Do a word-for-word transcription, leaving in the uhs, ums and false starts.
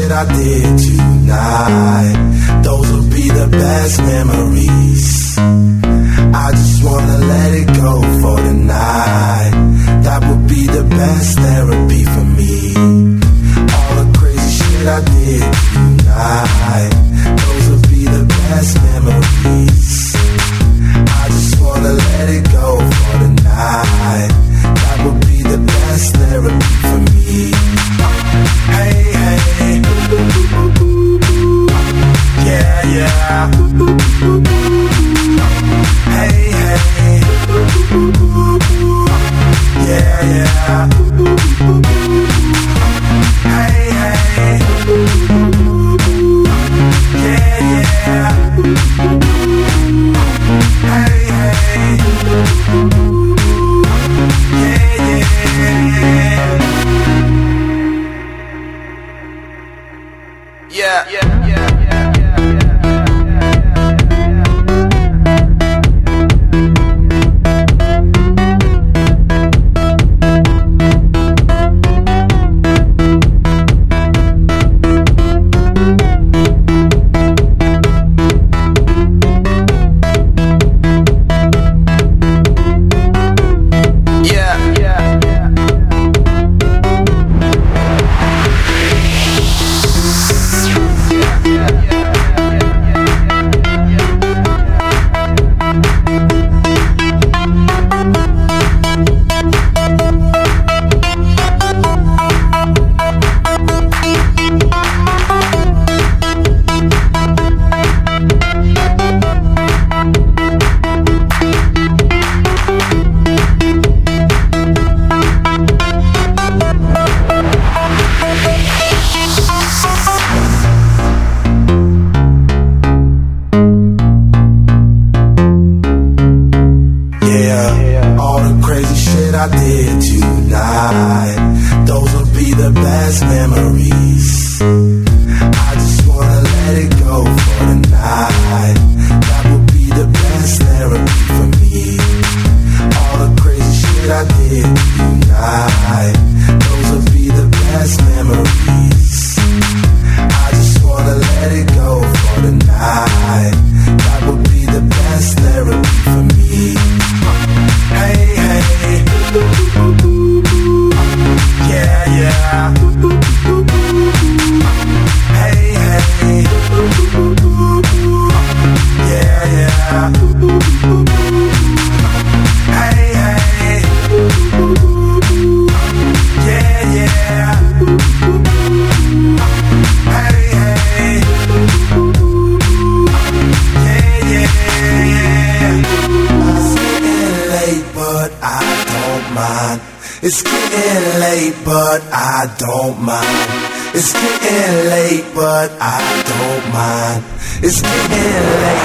shit I did tonight, those will be the best memories. I just wanna let it go for the night. That would be the best therapy for me. All the crazy shit I did tonight, those will be the best memories. I just wanna let it go for the night. That would be the best therapy for me. Hey, hey, yeah, yeah. Hey, hey, yeah, yeah. Hey, hey, yeah, yeah. Hey, hey, yeah, yeah. Yeah, yeah, yeah, yeah, yeah, It's getting late, but I don't mind. It's getting late, but I don't mind. It's getting late.